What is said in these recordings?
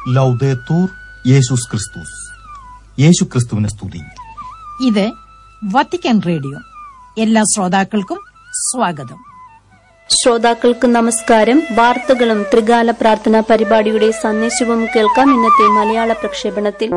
ലൗദേത്തൂർ യേശുസ് ക്രിസ്തുസ്. യേശു ക്രിസ്തുവിനെ സ്തുതി. ഇത് വത്തിക്കാൻ റേഡിയോ. എല്ലാ ശ്രോതാക്കൾക്കും സ്വാഗതം. ശ്രോതാക്കൾക്ക് നമസ്കാരം. വാർത്തകളും ത്രികാല പ്രാർത്ഥനാ പരിപാടിയുടെ സന്ദേശവും കേൾക്കാം ഇന്നത്തെ മലയാള പ്രക്ഷേപണത്തിൽ.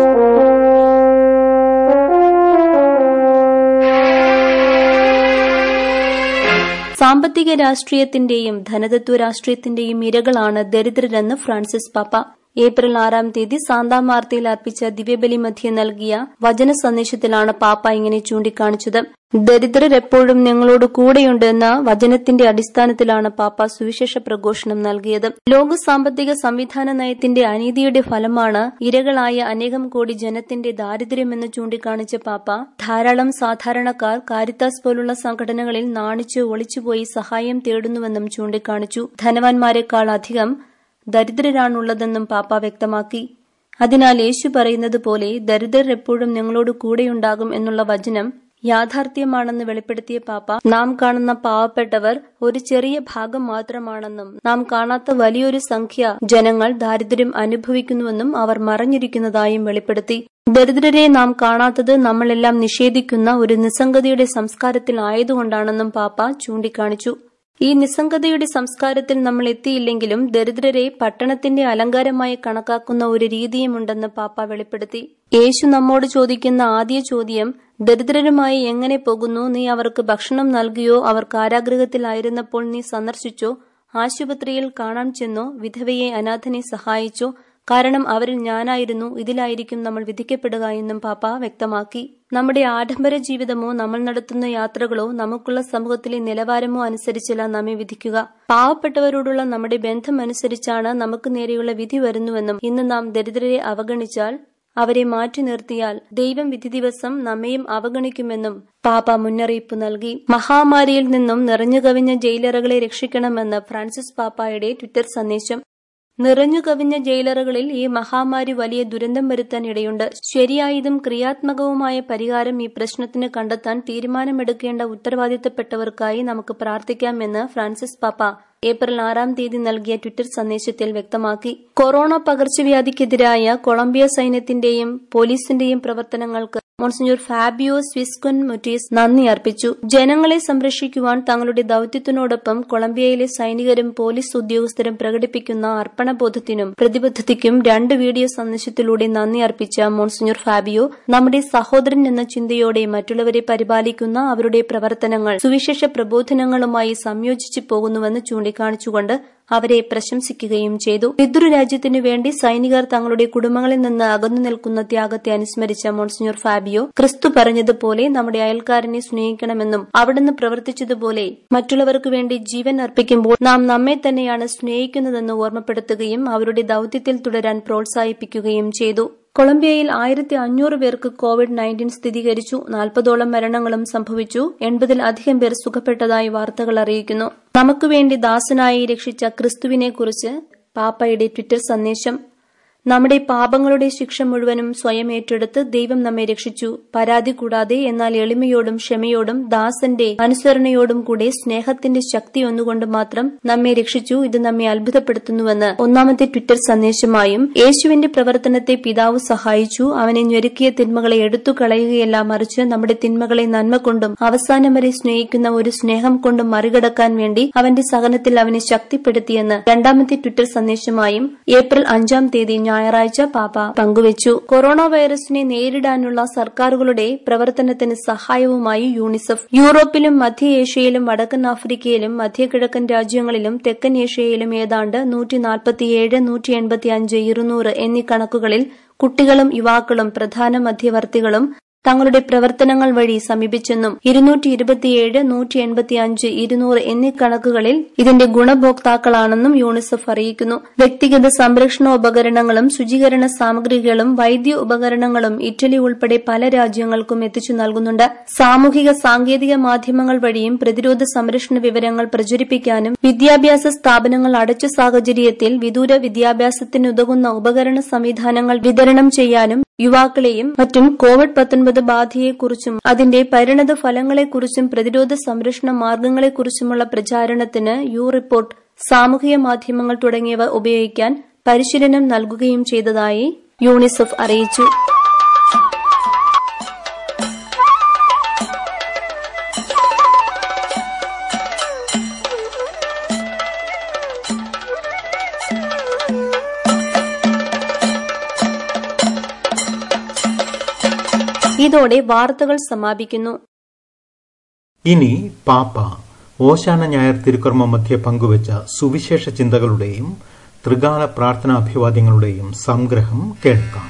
സാമ്പത്തിക രാഷ്ട്രീയത്തിന്റെയും ധനതത്വ രാഷ്ട്രീയത്തിന്റെയും ഇരകളാണ് ദരിദ്രരെന്ന് ഫ്രാൻസിസ് പാപ്പ. ഏപ്രിൽ 6-ാം തീയതി സാന്താ മാർത്തയിൽ അർപ്പിച്ച ദിവ്യബലി മധ്യേ നൽകിയ വചന സന്ദേശത്തിലാണ് പാപ്പ ഇങ്ങനെ ചൂണ്ടിക്കാണിച്ചത്. ദരിദ്രർ എപ്പോഴും ഞങ്ങളോട് കൂടെയുണ്ട് എന്ന വചനത്തിന്റെ അടിസ്ഥാനത്തിലാണ് പാപ്പ സുവിശേഷ പ്രഘോഷണം നൽകിയത്. ലോക സാമ്പത്തിക സംവിധാന നയത്തിന്റെ അനീതിയുടെ ഫലമാണ് ഇരകളായ അനേകം കോടി ജനത്തിന്റെ ദാരിദ്ര്യമെന്ന് ചൂണ്ടിക്കാണിച്ച പാപ്പ ധാരാളം സാധാരണക്കാർ കാരിത്താസ് പോലുള്ള സംഘടനകളിൽ നാണിച്ച് ഒളിച്ചുപോയി സഹായം തേടുന്നുവെന്നും ചൂണ്ടിക്കാണിച്ചു. ധനവാന്മാരെക്കാൾ അധികം ദരിദ്രരാണുള്ളതെന്നും പാപ്പ വ്യക്തമാക്കി. അതിനാൽ യേശു പറയുന്നത് പോലെ ദരിദ്രർ എപ്പോഴും ഞങ്ങളോട് കൂടെയുണ്ടാകും എന്നുള്ള വചനം യാഥാർത്ഥ്യമാണെന്ന് വെളിപ്പെടുത്തിയ പാപ്പ നാം കാണുന്ന പാവപ്പെട്ടവർ ഒരു ചെറിയ ഭാഗം മാത്രമാണെന്നും നാം കാണാത്ത വലിയൊരു സംഖ്യ ജനങ്ങൾ ദാരിദ്ര്യം അനുഭവിക്കുന്നുവെന്നും അവർ മറഞ്ഞിരിക്കുന്നതായും വെളിപ്പെടുത്തി. ദരിദ്രരെ നാം കാണാത്തത് നമ്മളെല്ലാം നിഷേധിക്കുന്ന ഒരു നിസ്സംഗതയുടെ സംസ്കാരത്തിൽ ആയതുകൊണ്ടാണെന്നും പാപ്പ ചൂണ്ടിക്കാണിച്ചു. ഈ നിസ്സംഗതയുടെ സംസ്കാരത്തിൽ നമ്മൾ എത്തിയില്ലെങ്കിലും ദരിദ്രരെ പട്ടണത്തിന്റെ അലങ്കാരമായി കണക്കാക്കുന്ന ഒരു രീതിയുമുണ്ടെന്ന് പാപ്പ വെളിപ്പെടുത്തി. യേശു നമ്മോട് ചോദിക്കുന്ന ആദ്യ ചോദ്യം ദരിദ്രരുമായി എങ്ങനെ പോകുന്നു? നീ അവർക്ക് ഭക്ഷണം നൽകിയോ? അവർ കാരാഗൃഹത്തിലായിരുന്നപ്പോൾ നീ സന്ദർശിച്ചോ? ആശുപത്രിയിൽ കാണാൻ ചെന്നോ? വിധവയെ അനാഥനെ സഹായിച്ചോ? കാരണം അവരിൽ ഞാനായിരുന്നു. ഇതിലായിരിക്കും നമ്മൾ വിധിക്കപ്പെടുക എന്നും പാപ്പ വ്യക്തമാക്കി. നമ്മുടെ ആഡംബര ജീവിതമോ നമ്മൾ നടത്തുന്ന യാത്രകളോ നമുക്കുള്ള സമൂഹത്തിലെ നിലവാരമോ അനുസരിച്ചല്ല നമ്മെ വിധിക്കുക. പാവപ്പെട്ടവരോടുള്ള നമ്മുടെ ബന്ധം അനുസരിച്ചാണ് നമുക്ക് നേരെയുള്ള വിധി വരുന്നുവെന്നും ഇന്ന് നാം ദരിദ്രരെ അവഗണിച്ചാൽ, അവരെ മാറ്റി നിർത്തിയാൽ ദൈവം വിധി ദിവസം നമ്മയും അവഗണിക്കുമെന്നും പാപ്പ മുന്നറിയിപ്പ് നൽകി. മഹാമാരിയിൽ നിന്നും നിറഞ്ഞുകവിഞ്ഞ ജയിലറുകളെ രക്ഷിക്കണമെന്ന് ഫ്രാൻസിസ് പാപ്പായുടെ ട്വിറ്റർ സന്ദേശം. നിറഞ്ഞുകവിഞ്ഞ ജയിലറുകളിൽ ഈ മഹാമാരി വലിയ ദുരന്തം വരുത്താൻ ഇടയുണ്ട്. ശരിയായതും ക്രിയാത്മകവുമായ പരിഹാരം ഈ പ്രശ്നത്തിന് കണ്ടെത്താൻ തീരുമാനമെടുക്കേണ്ട ഉത്തരവാദിത്തപ്പെട്ടവർക്കായി നമുക്ക് പ്രാർത്ഥിക്കാമെന്ന് ഫ്രാൻസിസ് പാപ്പ ഏപ്രിൽ 6-ാം തീയതി നൽകിയ ട്വിറ്റർ സന്ദേശത്തിൽ വ്യക്തമാക്കി. കൊറോണ പകർച്ചവ്യാധിക്കെതിരായ കൊളംബിയ സൈന്യത്തിന്റെയും പോലീസിന്റെയും പ്രവർത്തനങ്ങൾക്ക് മോൺസിഞ്ഞോർ ഫാബിയോ സ്വിസ്കൊൻ മുറ്റീസ് നന്ദി അർപ്പിച്ചു. ജനങ്ങളെ സംരക്ഷിക്കുവാൻ തങ്ങളുടെ ദൌത്യത്തിനോടൊപ്പം കൊളംബിയയിലെ സൈനികരും പോലീസ് ഉദ്യോഗസ്ഥരും പ്രകടിപ്പിക്കുന്ന അർപ്പണബോധത്തിനും പ്രതിബദ്ധതയ്ക്കും 2 വീഡിയോ സന്ദേശത്തിലൂടെ നന്ദി അർപ്പിച്ച മോൺസിഞ്ഞോർ ഫാബിയോ നമ്മുടെ സഹോദരൻ എന്ന ചിന്തയോടെ മറ്റുള്ളവരെ പരിപാലിക്കുന്ന അവരുടെ പ്രവർത്തനങ്ങൾ സുവിശേഷ പ്രബോധനങ്ങളുമായി സംയോജിച്ചു പോകുന്നുവെന്ന് ചൂണ്ടിക്കാണിച്ചുകൊണ്ട് അവരെ പ്രശംസിക്കുകയും ചെയ്തു. പിതൃരാജ്യത്തിനു വേണ്ടി സൈനികർ തങ്ങളുടെ കുടുംബങ്ങളിൽ നിന്ന് അകന്നു നിൽക്കുന്ന ത്യാഗത്തെ അനുസ്മരിച്ച മോൺസിഞ്ഞോർ ഫാബിയോ ക്രിസ്തു പറഞ്ഞതുപോലെ നമ്മുടെ അയൽക്കാരനെ സ്നേഹിക്കണമെന്നും അവിടുന്ന് പ്രവർത്തിച്ചതുപോലെ മറ്റുള്ളവർക്ക് വേണ്ടി ജീവൻ അർപ്പിക്കുമ്പോൾ നാം നമ്മെ തന്നെയാണ് സ്നേഹിക്കുന്നതെന്ന് ഓർമ്മപ്പെടുത്തുകയും അവരുടെ ദൌത്യത്തിൽ തുടരാൻ പ്രോത്സാഹിപ്പിക്കുകയും ചെയ്തു. കൊളംബിയയിൽ 1500 പേർക്ക് കോവിഡ്-19 സ്ഥിരീകരിച്ചു. 40ഓളം മരണങ്ങളും സംഭവിച്ചു. 80-ൽ-അധികം പേർ സുഖപ്പെട്ടതായി വാർത്തകൾ അറിയിക്കുന്നു. നമുക്കുവേണ്ടി ദാസനായി രക്ഷിച്ച ക്രിസ്തുവിനെക്കുറിച്ച് പാപ്പയുടെ ട്വിറ്റർ സന്ദേശം. നമ്മുടെ പാപങ്ങളുടെ ശിക്ഷ മുഴുവനും സ്വയം ഏറ്റെടുത്ത് ദൈവം നമ്മെ രക്ഷിച്ചു. പരാതി കൂടാതെ, എന്നാൽ എളിമയോടും ക്ഷമയോടും ദാസന്റെ അനുസരണയോടും കൂടെ സ്നേഹത്തിന്റെ ശക്തി ഒന്നുകൊണ്ട് മാത്രം നമ്മെ രക്ഷിച്ചു. ഇത് നമ്മെ അത്ഭുതപ്പെടുത്തുന്നുവെന്ന് 1-ാമത്തെ ട്വിറ്റർ സന്ദേശമായും യേശുവിന്റെ പ്രവർത്തനത്തെ പിതാവ് സഹായിച്ചു. അവനെ ഞെരുക്കിയ തിന്മകളെ എടുത്തു കളയുകയല്ല, മറിച്ച് നമ്മുടെ തിന്മകളെ നന്മ കൊണ്ടും അവസാനം വരെ സ്നേഹിക്കുന്ന ഒരു സ്നേഹം കൊണ്ടും മറികടക്കാൻ വേണ്ടി അവന്റെ സഹനത്തിൽ അവനെ ശക്തിപ്പെടുത്തിയെന്ന് 2-ാമത്തെ ട്വിറ്റർ സന്ദേശമായും ഏപ്രിൽ 5-ാം തീയതി ഞായറാഴ്ച പാപ്പ പങ്കുവച്ചു. കൊറോണ വൈറസിനെ നേരിടാനുള്ള സർക്കാരുകളുടെ പ്രവർത്തനത്തിന് സഹായവുമായി യൂണിസെഫ് യൂറോപ്പിലും മധ്യ ഏഷ്യയിലും വടക്കൻ ആഫ്രിക്കയിലും മധ്യകിഴക്കൻ രാജ്യങ്ങളിലും തെക്കൻ ഏഷ്യയിലും ഏതാണ്ട് 147, 185, 200 എന്നീ കണക്കുകളിൽ കുട്ടികളും യുവാക്കളും പ്രധാന മധ്യവർത്തികളും തങ്ങളുടെ പ്രവർത്തനങ്ങൾ വഴി സമീപിച്ചെന്നും 227, 185, 200 എന്നീ കണക്കുകളിൽ ഇതിന്റെ ഗുണഭോക്താക്കളാണെന്നും യൂണിസെഫ് അറിയിക്കുന്നു. വ്യക്തിഗത സംരക്ഷണ ഉപകരണങ്ങളും ശുചീകരണ സാമഗ്രികളും വൈദ്യ ഉപകരണങ്ങളും ഇറ്റലി ഉൾപ്പെടെ പല രാജ്യങ്ങൾക്കും എത്തിച്ചു നൽകുന്നുണ്ട്. സാമൂഹിക സാങ്കേതിക മാധ്യമങ്ങൾ വഴിയും പ്രതിരോധ സംരക്ഷണ വിവരങ്ങൾ പ്രചരിപ്പിക്കാനും വിദ്യാഭ്യാസ സ്ഥാപനങ്ങൾ അടച്ച സാഹചര്യത്തിൽ വിദൂര വിദ്യാഭ്യാസത്തിനുതകുന്ന ഉപകരണ സംവിധാനങ്ങൾ വിതരണം ചെയ്യാനും യുവാക്കളെയും മറ്റും കോവിഡ്-19 ബാധയെക്കുറിച്ചും അതിന്റെ പരിണത ഫലങ്ങളെക്കുറിച്ചും പ്രതിരോധ സംരക്ഷണ മാർഗങ്ങളെക്കുറിച്ചുമുള്ള പ്രചാരണത്തിന് യു റിപ്പോർട്ട്, സാമൂഹിക മാധ്യമങ്ങൾ തുടങ്ങിയവ ഉപയോഗിക്കാൻ പരിശീലനം നൽകുകയും ചെയ്തതായി യൂണിസെഫ് അറിയിച്ചു. ഇതോടെ വാർത്തകൾ സമാപിക്കുന്നു. ഇനി പാപ്പ ഓശാന ഞായർ തിരുക്കർമ്മ മധ്യേ പങ്കുവച്ച സുവിശേഷ ചിന്തകളുടെയും ത്രികാല പ്രാർത്ഥനാഭിവാദ്യങ്ങളുടെയും സംഗ്രഹം കേൾക്കാം.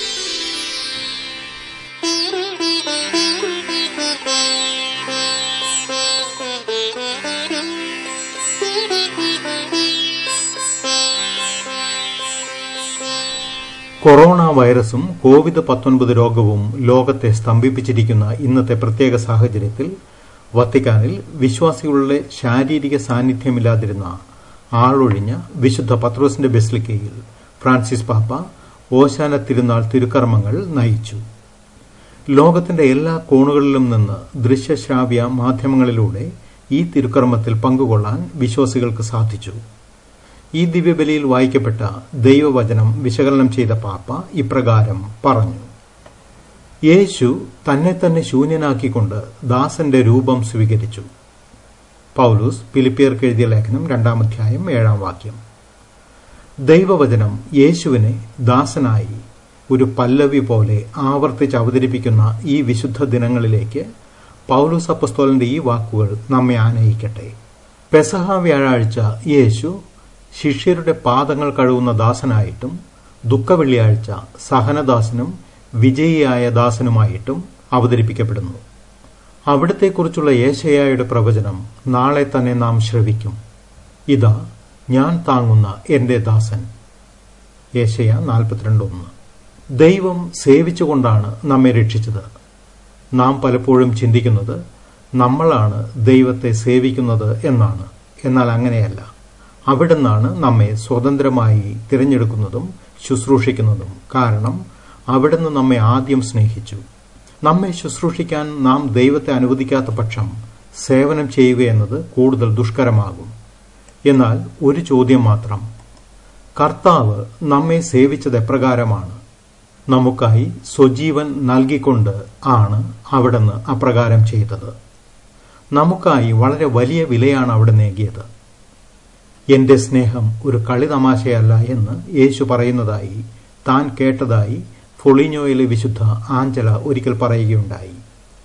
കൊറോണ വൈറസും കോവിഡ്-19 രോഗവും ലോകത്തെ സ്തംഭിപ്പിച്ചിരിക്കുന്ന ഇന്നത്തെ പ്രത്യേക സാഹചര്യത്തിൽ വത്തിക്കാനിൽ വിശ്വാസികളുടെ ശാരീരിക സാന്നിധ്യമില്ലാതിരുന്ന ആളൊഴിഞ്ഞ വിശുദ്ധ പത്രോസിന്റെ ബസിലിക്കയിൽ ഫ്രാൻസിസ് പാപ്പ ഓശാന തിരുനാൾ തിരുക്കർമ്മങ്ങൾ നയിച്ചു. ലോകത്തിന്റെ എല്ലാ കോണുകളിലും നിന്ന് ദൃശ്യശ്രാവ്യ മാധ്യമങ്ങളിലൂടെ ഈ തിരുക്കർമ്മത്തിൽ പങ്കുകൊള്ളാൻ വിശ്വാസികൾക്ക് സാധിച്ചു. ഈ ദിവ്യബലിയിൽ വായിക്കപ്പെട്ട ദൈവവചനം വിശകലനം ചെയ്ത പാപ്പ ഇപ്രകാരം പറഞ്ഞു: യേശു തന്നെ തന്നെ ശൂന്യനാക്കിക്കൊണ്ട് ദാസന്റെ രൂപം സ്വീകരിച്ചു. പൗലോസ് ഫിലിപ്പിയർക്ക് എഴുതിയ ലേഖനം 2-ാം അധ്യായം 7-ാം വാക്യം. ദൈവവചനം യേശുവിനെ ദാസനായി ഒരു പല്ലവി പോലെ ആവർത്തിച്ച് അവതരിപ്പിക്കുന്ന ഈ വിശുദ്ധ ദിനങ്ങളിലേക്ക് പൗലോസ് അപ്പസ്തോലന്റെ ഈ വാക്കുകൾ നമ്മെ ആനയിക്കട്ടെ. പെസഹ വ്യാഴാഴ്ച യേശു ശിഷ്യരുടെ പാദങ്ങൾ കഴുകുന്ന ദാസനായിട്ടും ദുഃഖവെള്ളിയാഴ്ച സഹനദാസനും വിജയിയായ ദാസനുമായിട്ടും അവതരിപ്പിക്കപ്പെടുന്നു. അവിടത്തെക്കുറിച്ചുള്ള യേശയ്യായുടെ പ്രവചനം നാളെ തന്നെ നാം ശ്രവിക്കും. ഇതാ ഞാൻ താങ്ങുന്ന എന്റെ ദാസൻ. യേശയ്യ 42:1. ദൈവം സേവിച്ചുകൊണ്ടാണ് നമ്മെ രക്ഷിച്ചത്. നാം പലപ്പോഴും ചിന്തിക്കുന്നത് നമ്മളാണ് ദൈവത്തെ സേവിക്കുന്നത് എന്നാണ്. എന്നാൽ അങ്ങനെയല്ല. അവിടുന്നാണ് നമ്മെ സ്വതന്ത്രമായി തിരഞ്ഞെടുക്കുന്നതും ശുശ്രൂഷിക്കുന്നതും. കാരണം അവിടുന്ന് നമ്മെ ആദ്യം സ്നേഹിച്ചു. നമ്മെ ശുശ്രൂഷിക്കാൻ നാം ദൈവത്തെ അനുവദിക്കാത്ത പക്ഷം സേവനം ചെയ്യുകയെന്നത് കൂടുതൽ ദുഷ്കരമാകും. എന്നാൽ ഒരു ചോദ്യം മാത്രം: കർത്താവ് നമ്മെ സേവിച്ചത് എപ്രകാരമാണ്? നമുക്കായി സ്വജീവൻ നൽകിക്കൊണ്ട് ആണ് അവിടുന്ന് അപ്രകാരം ചെയ്തത്. നമുക്കായി വളരെ വലിയ വിലയാണ് അവിടെ നേകിയത്. എന്റെ സ്നേഹം ഒരു കളിതമാശയല്ല എന്ന് യേശു പറയുന്നതായി താൻ കേട്ടതായി ഫൊളീഞ്ഞോയിലെ വിശുദ്ധ ആഞ്ചല ഒരിക്കൽ പറയുകയുണ്ടായി.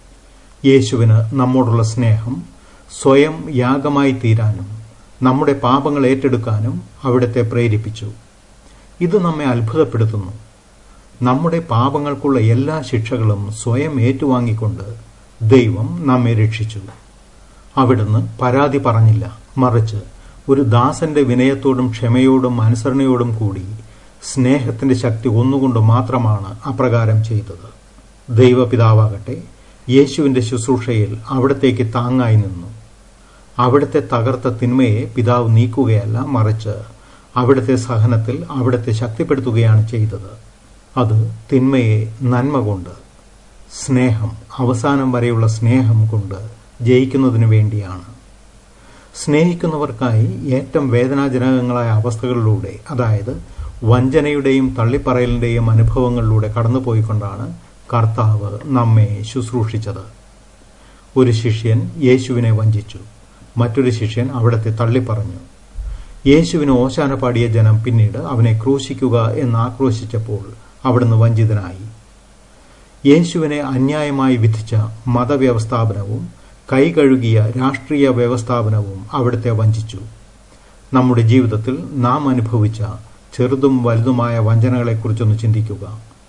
യേശുവിന് നമ്മോടുള്ള സ്നേഹം സ്വയം യാഗമായി തീരാനും നമ്മുടെ പാപങ്ങൾ ഏറ്റെടുക്കാനും അവിടുത്തെ പ്രേരിപ്പിച്ചു. ഇത് നമ്മെ അത്ഭുതപ്പെടുത്തുന്നു. നമ്മുടെ പാപങ്ങൾക്കുള്ള എല്ലാ ശിക്ഷകളും സ്വയം ഏറ്റുവാങ്ങിക്കൊണ്ട് ദൈവം നമ്മെ രക്ഷിച്ചു. അവിടുന്ന് പരാതി പറഞ്ഞില്ല. മറിച്ച് ഒരു ദാസന്റെ വിനയത്തോടും ക്ഷമയോടും അനുസരണയോടും കൂടി സ്നേഹത്തിന്റെ ശക്തി ഒന്നുകൊണ്ട് മാത്രമാണ് അപ്രകാരം ചെയ്തത്. ദൈവപിതാവാകട്ടെ യേശുവിന്റെ ശുശ്രൂഷയിൽ അവിടത്തേക്ക് താങ്ങായി നിന്നു. അവിടുത്തെ തകർത്ത തിന്മയെ പിതാവ് നീക്കുകയല്ല, മറിച്ച് അവിടുത്തെ സഹനത്തിൽ അവിടുത്തെ ശക്തിപ്പെടുത്തുകയാണ് ചെയ്തത്. അത് തിന്മയെ നന്മ കൊണ്ട്, സ്നേഹം അവസാനം വരെയുള്ള സ്നേഹം കൊണ്ട് ജയിക്കുന്നതിനു വേണ്ടിയാണ്. സ്നേഹിക്കുന്നവർക്കായി ഏറ്റവും വേദനാജനകങ്ങളായ അവസ്ഥകളിലൂടെ, അതായത് വഞ്ചനയുടെയും തള്ളിപ്പറയലിന്റെയും അനുഭവങ്ങളിലൂടെ കടന്നുപോയിക്കൊണ്ടാണ് കർത്താവ് നമ്മെ ശുശ്രൂഷിച്ചത്. ഒരു ശിഷ്യൻ യേശുവിനെ വഞ്ചിച്ചു. മറ്റൊരു ശിഷ്യൻ അവിടത്തെ തള്ളിപ്പറഞ്ഞു. യേശുവിന് ഓശാന പാടിയ ജനം പിന്നീട് അവനെ ക്രൂശിക്കുക എന്ന് ആക്രോശിച്ചപ്പോൾ അവിടുന്ന് വഞ്ചിതനായി. യേശുവിനെ അന്യായമായി വിധിച്ച മതവ്യവസ്ഥാപനവും കൈകഴുകിയ രാഷ്ട്രീയ വ്യവസ്ഥാപനവും അവിടുത്തെ വഞ്ചിച്ചു. നമ്മുടെ ജീവിതത്തിൽ നാം അനുഭവിച്ച ചെറുതും വലുതുമായ വഞ്ചനകളെക്കുറിച്ചൊന്ന് ചിന്തിക്കുക.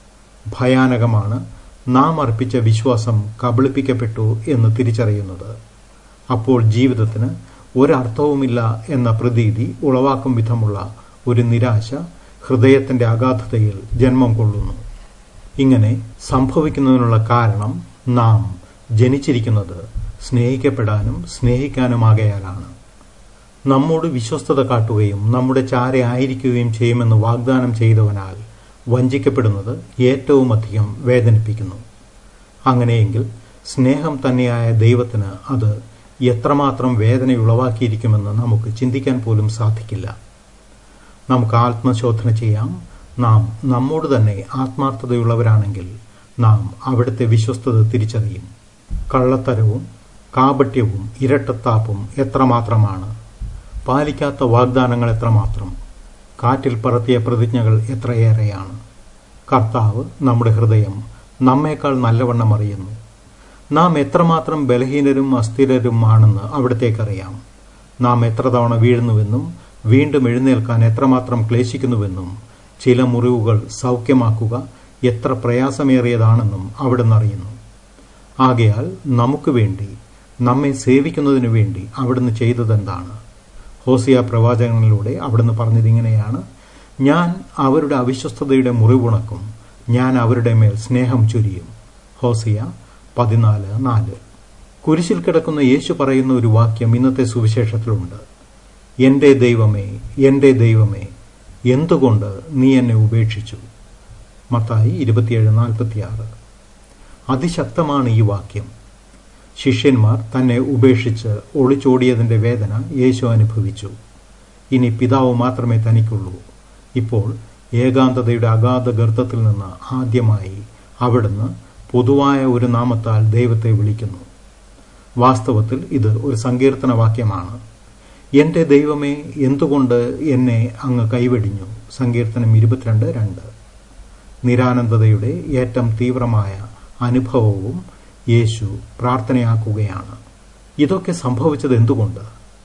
ഭയാനകമാണ് നാം അർപ്പിച്ച വിശ്വാസം കബളിപ്പിക്കപ്പെട്ടു എന്ന് തിരിച്ചറിയുന്നത്. അപ്പോൾ ജീവിതത്തിന് ഒരർത്ഥവുമില്ല എന്ന പ്രതീതി ഉളവാക്കും വിധമുള്ള ഒരു നിരാശ ഹൃദയത്തിന്റെ അഗാധതയിൽ ജന്മം കൊള്ളുന്നു. ഇങ്ങനെ സംഭവിക്കുന്നതിനുള്ള കാരണം നാം ജനിച്ചിരിക്കുന്നത് സ്നേഹിക്കപ്പെടാനും സ്നേഹിക്കാനുമാകയാലാണ്. നമ്മോട് വിശ്വസ്തത കാട്ടുകയും നമ്മുടെ ചാരെ ആയിരിക്കുകയും ചെയ്യുമെന്ന് വാഗ്ദാനം ചെയ്തവനാൽ വഞ്ചിക്കപ്പെടുന്നത് ഏറ്റവും അധികം വേദനിപ്പിക്കുന്നു. അങ്ങനെയെങ്കിൽ സ്നേഹം തന്നെയായ ദൈവത്തിന് അത് എത്രമാത്രം വേദനയുളവാക്കിയിരിക്കുമെന്ന് നമുക്ക് ചിന്തിക്കാൻ പോലും സാധിക്കില്ല. നമുക്ക് ആത്മശോധന ചെയ്യാം. നാം നമ്മോട് തന്നെ ആത്മാർത്ഥതയുള്ളവരാണെങ്കിൽ നാം അവിടുത്തെ വിശ്വസ്തത തിരിച്ചറിയും. കള്ളത്തരവും കാപട്യവും ഇരട്ടത്താപ്പും എത്രമാത്രമാണ്! പാലിക്കാത്ത വാഗ്ദാനങ്ങൾ എത്രമാത്രം! കാറ്റിൽ പറത്തിയ പ്രതിജ്ഞകൾ എത്രയേറെയാണ്! കർത്താവ് നമ്മുടെ ഹൃദയം നമ്മേക്കാൾ നല്ലവണ്ണം അറിയുന്നു. നാം എത്രമാത്രം ബലഹീനരും അസ്ഥിരരും ആണെന്ന് അവിടത്തേക്കറിയാം. നാം എത്ര തവണ വീഴുന്നുവെന്നും വീണ്ടും എഴുന്നേൽക്കാൻ എത്രമാത്രം ക്ലേശിക്കുന്നുവെന്നും ചില മുറിവുകൾ സൗഖ്യമാക്കുക എത്ര പ്രയാസമേറിയതാണെന്നും അവിടുന്ന് അറിയുന്നു. ആകയാൽ നമുക്ക് വേണ്ടി, നമ്മെ സേവിക്കുന്നതിനു വേണ്ടി അവിടുന്ന് ചെയ്തതെന്താണ്? ഹോസിയ പ്രവാചകനിലൂടെ അവിടുന്ന് പറഞ്ഞതിങ്ങനെയാണ്: ഞാൻ അവരുടെ അവിശ്വസ്തതയുടെ മുറിവുണക്കും, ഞാൻ അവരുടെ മേൽ സ്നേഹം ചൊരിയും. ഹോസിയ 14:4. കുരിശിൽ കിടക്കുന്ന യേശു പറയുന്ന ഒരു വാക്യം ഇന്നത്തെ സുവിശേഷത്തിലുണ്ട്: എന്റെ ദൈവമേ, എന്റെ ദൈവമേ, എന്തുകൊണ്ട് നീ എന്നെ ഉപേക്ഷിച്ചു? മത്തായി 27:46. അതിശക്തമാണ് ഈ വാക്യം. ശിഷ്യന്മാർ തന്നെ ഉപേക്ഷിച്ച് ഒളിച്ചോടിയതിന്റെ വേദന യേശു അനുഭവിച്ചു. ഇനി പിതാവ് മാത്രമേ തനിക്കുള്ളൂ. ഇപ്പോൾ ഏകാന്തതയുടെ അഗാധ ഗർത്തത്തിൽ നിന്ന് ആദ്യമായി അവിടുന്ന് പൊതുവായ ഒരു നാമത്താൽ ദൈവത്തെ വിളിക്കുന്നു. വാസ്തവത്തിൽ ഇത് ഒരു സങ്കീർത്തന വാക്യമാണ്. എന്റെ ദൈവമേ, എന്തുകൊണ്ട് എന്നെ അങ്ങ് കൈവെടിഞ്ഞു? സങ്കീർത്തനം 22:2. നിരാനന്ദതയുടെ ഏറ്റവും തീവ്രമായ അനുഭവവും യേശു പ്രാർത്ഥനയാക്കുകയാണ്. ഇതൊക്കെ സംഭവിച്ചത് എന്തുകൊണ്ട്?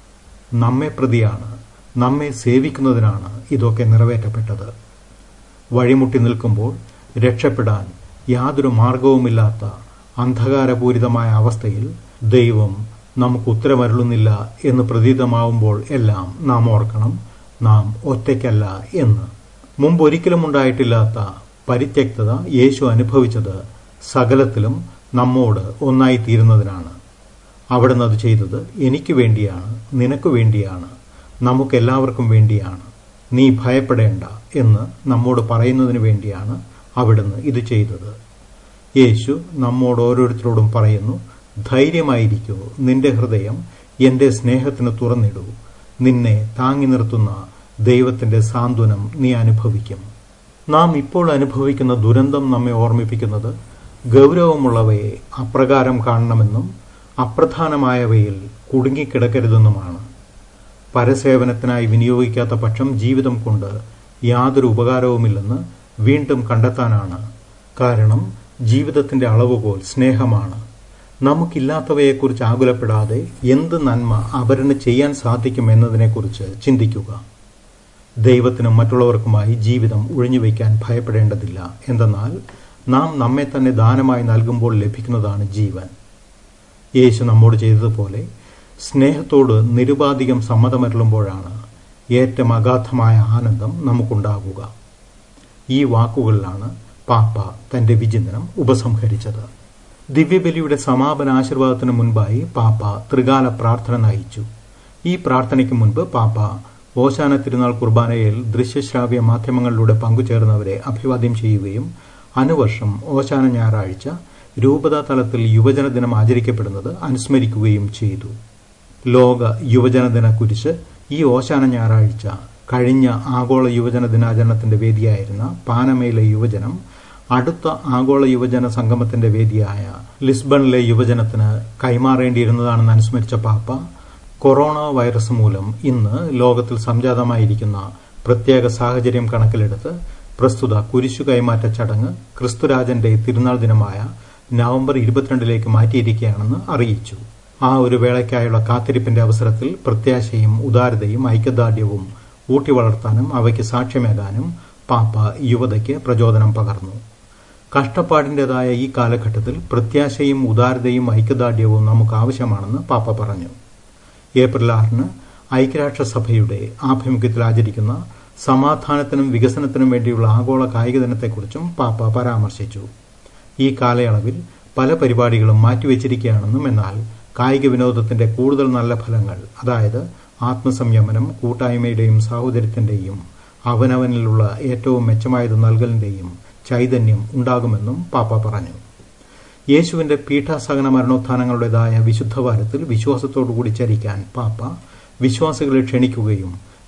നമ്മെ പ്രതിയാണ്, നമ്മെ സേവിക്കുന്നതിനാണ് ഇതൊക്കെ നിറവേറ്റപ്പെട്ടത്. വഴിമുട്ടി നിൽക്കുമ്പോൾ രക്ഷപ്പെടാൻ യാതൊരു മാർഗവുമില്ലാത്ത അന്ധകാരപൂരിതമായ അവസ്ഥയിൽ ദൈവം നമുക്ക് ഉത്തരമരുളുന്നില്ല എന്ന് പ്രതീതമാവുമ്പോൾ എല്ലാം നാം ഓർക്കണം, നാം ഒറ്റയ്ക്കല്ല എന്ന്. മുമ്പൊരിക്കലും ഉണ്ടായിട്ടില്ലാത്ത പരിത്യക്തത യേശു അനുഭവിച്ചത് സകലത്തിലും നമ്മോട് ഒന്നായിത്തീരുന്നതിനാണ്. അവിടുന്ന് അത് ചെയ്തത് എനിക്ക് വേണ്ടിയാണ്, നിനക്ക് വേണ്ടിയാണ്, നമുക്കെല്ലാവർക്കും വേണ്ടിയാണ്. നീ ഭയപ്പെടേണ്ട എന്ന് നമ്മോട് പറയുന്നതിന് വേണ്ടിയാണ് അവിടുന്ന് ഇത് ചെയ്തത്. യേശു നമ്മോട് ഓരോരുത്തരോടും പറയുന്നു: ധൈര്യമായിരിക്കൂ, നിന്റെ ഹൃദയം എന്റെ സ്നേഹത്തിന് തുറന്നിടൂ. നിന്നെ താങ്ങി നിർത്തുന്ന ദൈവത്തിന്റെ സാന്ത്വനം നീ അനുഭവിക്കും. നാം ഇപ്പോൾ അനുഭവിക്കുന്ന ദുരന്തം നമ്മെ ഓർമ്മിപ്പിക്കുന്നത് ഗൗരവമുള്ളവയെ അപ്രകാരം കാണണമെന്നും അപ്രധാനമായവയിൽ കുടുങ്ങിക്കിടക്കരുതെന്നുമാണ്. പരസേവനത്തിനായി വിനിയോഗിക്കാത്ത പക്ഷം ജീവിതം കൊണ്ട് യാതൊരു ഉപകാരവുമില്ലെന്ന് വീണ്ടും കണ്ടെത്താനാണ്. കാരണം ജീവിതത്തിന്റെ അളവുകോൽ സ്നേഹമാണ്. നമുക്കില്ലാത്തവയെക്കുറിച്ച് ആകുലപ്പെടാതെ എന്ത് നന്മ അവരിന് ചെയ്യാൻ സാധിക്കും എന്നതിനെക്കുറിച്ച് ചിന്തിക്കുക. ദൈവത്തിനും മറ്റുള്ളവർക്കുമായി ജീവിതം ഒഴിഞ്ഞുവയ്ക്കാൻ ഭയപ്പെടേണ്ടതില്ല. എന്തെന്നാൽ നാം നമ്മെ തന്നെ ദാനമായി നൽകുമ്പോൾ ലഭിക്കുന്നതാണ് ജീവൻ. യേശു നമ്മോട് ചെയ്തതുപോലെ സ്നേഹത്തോട് നിരുപാധികം സമ്മതമരുളുമ്പോഴാണ് ഏറ്റവും അഗാധമായ ആനന്ദം നമുക്കുണ്ടാകുക. ഈ വാക്കുകളിലാണ് പാപ്പ തന്റെ വിചിന്തനം ഉപസംഹരിച്ചത്. ദിവ്യബലിയുടെ സമാപന ആശീർവാദത്തിന് മുൻപായി പാപ്പ ത്രികാല പ്രാർത്ഥന നയിച്ചു. ഈ പ്രാർത്ഥനയ്ക്ക് മുൻപ് പാപ്പ ഓശാന തിരുനാൾ കുർബാനയിൽ ദൃശ്യശ്രാവ്യ മാധ്യമങ്ങളിലൂടെ പങ്കുചേർന്നവരെ അഭിവാദ്യം ചെയ്യുകയും അനുവർഷം ഓശാന ഞായറാഴ്ച രൂപതാ തലത്തിൽ യുവജന ദിനം ആചരിക്കപ്പെടുന്നത് അനുസ്മരിക്കുകയും ചെയ്തു. ലോക യുവജന ദിന കുരിശ് ഈ ഓശാന ഞായറാഴ്ച കഴിഞ്ഞ ആഗോള യുവജന ദിനാചരണത്തിന്റെ വേദിയായിരുന്ന പാനമയിലെ യുവജനം അടുത്ത ആഗോള യുവജന സംഗമത്തിന്റെ വേദിയായ ലിസ്ബണിലെ യുവജനത്തിന് കൈമാറേണ്ടിയിരുന്നതാണെന്ന് അനുസ്മരിച്ച പാപ്പ, കൊറോണ വൈറസ് മൂലം ഇന്ന് ലോകത്തിൽ സംജാതമായിരിക്കുന്ന പ്രത്യേക സാഹചര്യം കണക്കിലെടുത്ത് പ്രസ്തുത കുരിശു കൈമാറ്റ ചടങ്ങ് ക്രിസ്തുരാജന്റെ തിരുനാൾ ദിനമായ നവംബർ 22 മാറ്റിയിരിക്കുകയാണെന്ന് അറിയിച്ചു. ആ ഒരു വേളയ്ക്കായുള്ള കാത്തിരിപ്പിന്റെ അവസരത്തിൽ പ്രത്യാശയും ഉദാരതയും ഐക്യദാർഢ്യവും ഊട്ടി വളർത്താനും അവയ്ക്ക് സാക്ഷ്യമേകാനും പാപ്പ യുവതയ്ക്ക് പ്രചോദനം പകർന്നു. കഷ്ടപ്പാടിന്റേതായ ഈ കാലഘട്ടത്തിൽ പ്രത്യാശയും ഉദാരതയും ഐക്യദാർഢ്യവും നമുക്ക് ആവശ്യമാണെന്ന് പാപ്പ പറഞ്ഞു. ഏപ്രിൽ 6 ഐക്യരാഷ്ട്രസഭയുടെ ആഭിമുഖ്യത്തിൽ ആചരിക്കുന്ന സമാധാനത്തിനും വികസനത്തിനും വേണ്ടിയുള്ള ആഗോള കായിക ദിനത്തെക്കുറിച്ചും പാപ്പ പരാമർശിച്ചു. ഈ കാലയളവിൽ പല പരിപാടികളും മാറ്റിവെച്ചിരിക്കുകയാണെന്നും എന്നാൽ കായിക വിനോദത്തിന്റെ കൂടുതൽ നല്ല ഫലങ്ങൾ, അതായത് ആത്മസംയമനം, കൂട്ടായ്മയുടെയും സാഹോദര്യത്തിന്റെയും അവനവനിലുള്ള ഏറ്റവും മെച്ചമായത് നൽകലിന്റെയും ചൈതന്യം ഉണ്ടാകുമെന്നും പാപ്പ പറഞ്ഞു. യേശുവിന്റെ പീഠാസഹന മരണോത്ഥാനങ്ങളുടേതായ വിശുദ്ധവാരത്തിൽ വിശ്വാസത്തോടുകൂടി ചരിക്കാൻ പാപ്പ വിശ്വാസികളെ ക്ഷണിക്കുകയും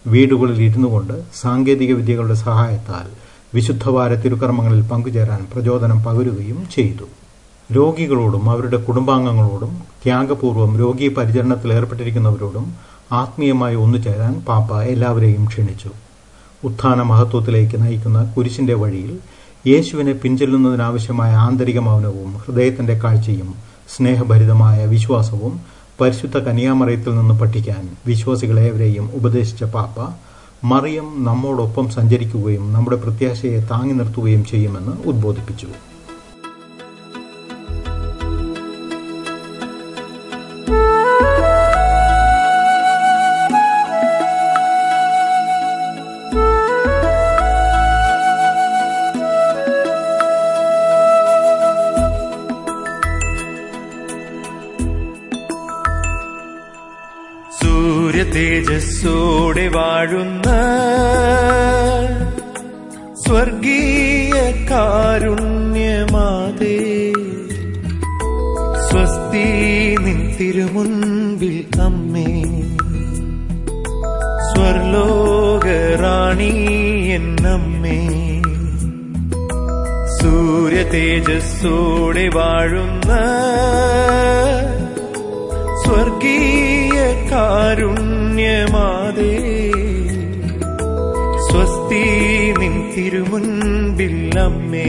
വീടുകളിൽ ഇരുന്നു കൊണ്ട് സാങ്കേതിക വിദ്യകളുടെ സഹായത്താൽ വിശുദ്ധവാര തിരുക്കർമ്മങ്ങളിൽ പങ്കുചേരാൻ പ്രചോദനം പകരുകയും ചെയ്തു. രോഗികളോടും അവരുടെ കുടുംബാംഗങ്ങളോടും ത്യാഗപൂർവ്വം രോഗീ പരിചരണത്തിൽ ഏർപ്പെട്ടിരിക്കുന്നവരോടും ആത്മീയമായി ഒന്നുചേരാൻ പാപ്പ എല്ലാവരെയും ക്ഷണിച്ചു. ഉത്ഥാന മഹത്വത്തിലേക്ക് നയിക്കുന്ന കുരിശിന്റെ വഴിയിൽ യേശുവിനെ പിൻചെല്ലുന്നതിനാവശ്യമായ ആന്തരിക മൗനവും ഹൃദയത്തിന്റെ കാഴ്ചയും സ്നേഹഭരിതമായ വിശ്വാസവും പരിശുദ്ധ കന്യാമറിയത്തിൽ നിന്ന് പഠിക്കാൻ വിശ്വാസികളേവരെയും ഉപദേശിച്ച പാപ്പ മറിയം നമ്മോടൊപ്പം സഞ്ചരിക്കുകയും നമ്മുടെ പ്രത്യാശയെ താങ്ങി നിർത്തുകയും ചെയ്യുമെന്ന് ഉദ്ബോധിപ്പിച്ചു. തേജസ്സോടെ വാഴുന്ന സ്വർഗീയ കാരുണ്യമാതേ, സ്വസ്തി നിൻ തിരുമുൻപിൽ അമ്മേ, സ്വർലോകറാണി എന്നമ്മേ. സൂര്യ തേജസ്സോടെ വാഴുന്ന സ്വർഗീയ കാരുണ്യമാതേ, സ്വസ്തി നിൻ തിരുമുൻപിൽ അമ്മേ,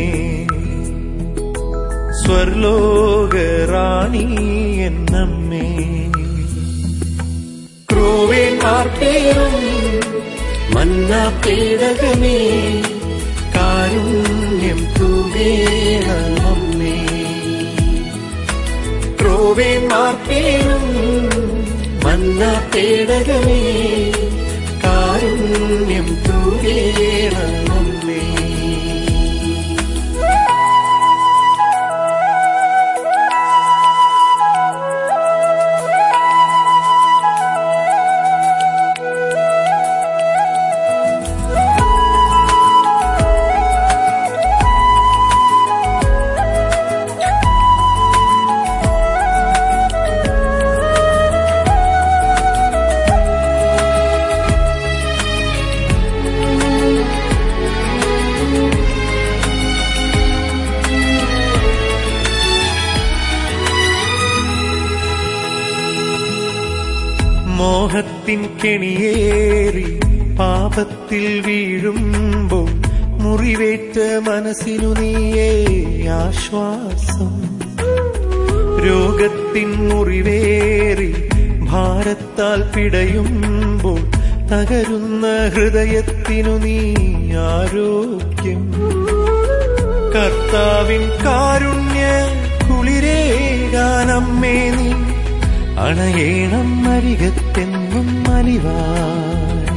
സ്വർലോകറാണി എന്നമ്മേ. ക്രൂവേന്മാർ പേരും മന്നാ പേടകമേ, കാരുണ്യം തൂകേണമമ്മേ. ക്രൂവേന്മാർ പേരും മന്നാ പേടകമേ, കാരുണ്യം തൂകേണമമ്മേ. മോഹത്തിൻ കെണിയേറി പാപത്തിൽ വീഴുമ്പോൾ മുറിവേറ്റ മനസ്സിനു നീയേ ആശ്വാസം. രോഗത്തിൻ മുറിവേറി ഭാരത്താൽ പിടയുമ്പോൾ തകരുന്ന ഹൃദയത്തിനു നീ ആരോഗ്യം. കർത്താവിൻ കാരുണ്യ കുളിരേകാനമ്മേ നീ അണയേണം അരികത്തെന്നും അലിവായി.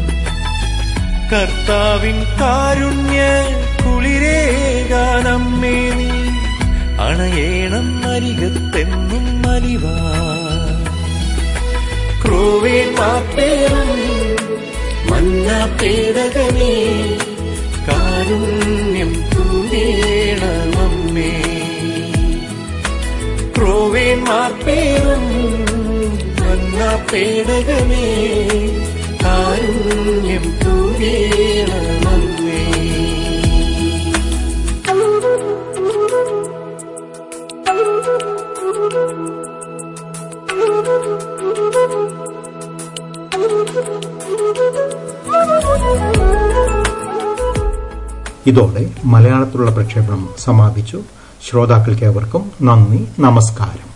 കർത്താവിൻ കാരുണ്യ കുളിരേകാനമ്മേ നീ അണയേണം അരികത്തെന്നും അലിവായി. ക്രൂവേന്മാർ പേരും മന്നാ പേടകമേ, കാരുണ്യം തൂകേണമമ്മേ. ക്രൂവേന്മാർ പേരും മന്നാ പേടകമേ, കാരുണ്യം തൂകേണമമ്മേ. ഇതോടെ മലയാളത്തിലുള്ള പ്രക്ഷേപണം സമാപിച്ചു. ശ്രോതാക്കൾക്കേവർക്കും നന്ദി, നമസ്കാരം.